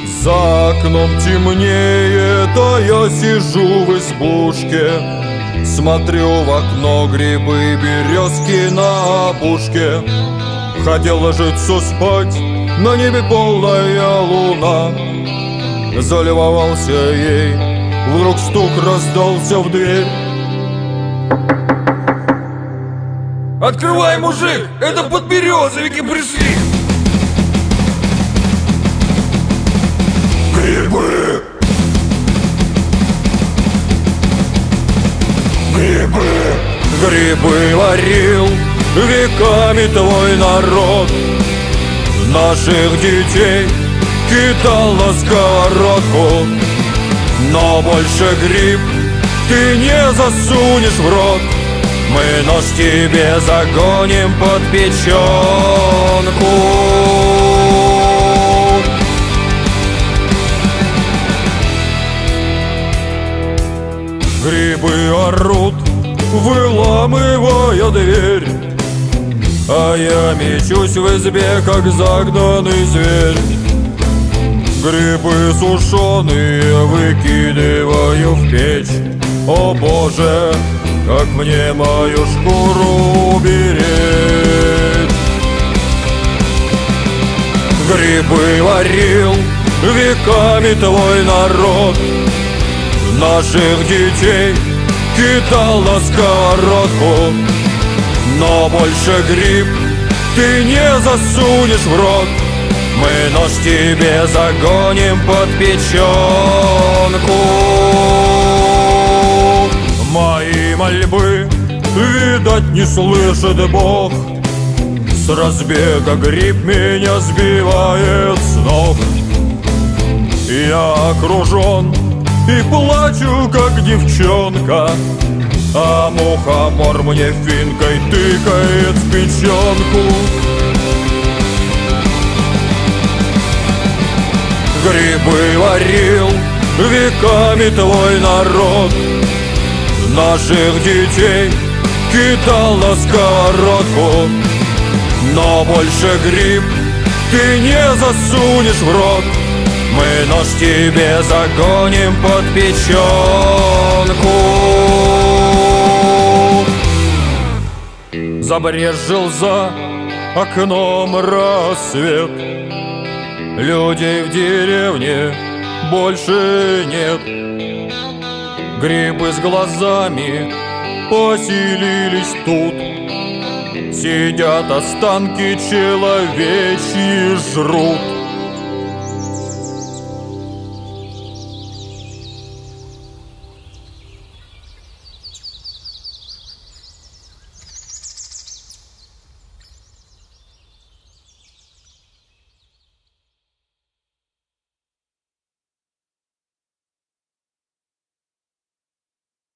За окном темнеет, а я сижу в избушке. Смотрю в окно, грибы, березки на опушке. Хотел ложиться спать, на небе полная луна. Залюбовался ей, вдруг стук раздался в дверь. Открывай, мужик, это подберезовики пришли. Грибы! Грибы! Грибы варил веками твой народ. Наших детей кидал на сковородку. Но больше гриб ты не засунешь в рот. Мы нож тебе загоним под печенку. Грибы орут, выламывая дверь, а я мечусь в избе, как загнанный зверь. Грибы сушеные выкидываю в печь. О боже, как мне мою шкуру уберечь. Грибы варил веками твой народ. Наших детей кидал на сковородку. Но больше гриб ты не засунешь в рот. Мы нож тебе загоним под печенку. Мои мольбы, видать, не слышит Бог. С разбега гриб меня сбивает с ног. Я окружен и плачу, как девчонка, а мухомор мне финкой тыкает в печенку. Грибы варил веками твой народ. Наших детей кидал на сковородку. Но больше гриб ты не засунешь в рот. Мы нож тебе загоним под печенку. Забрезжил за окном рассвет. Людей в деревне больше нет. Грибы с глазами поселились тут. Сидят останки человечьи, жрут.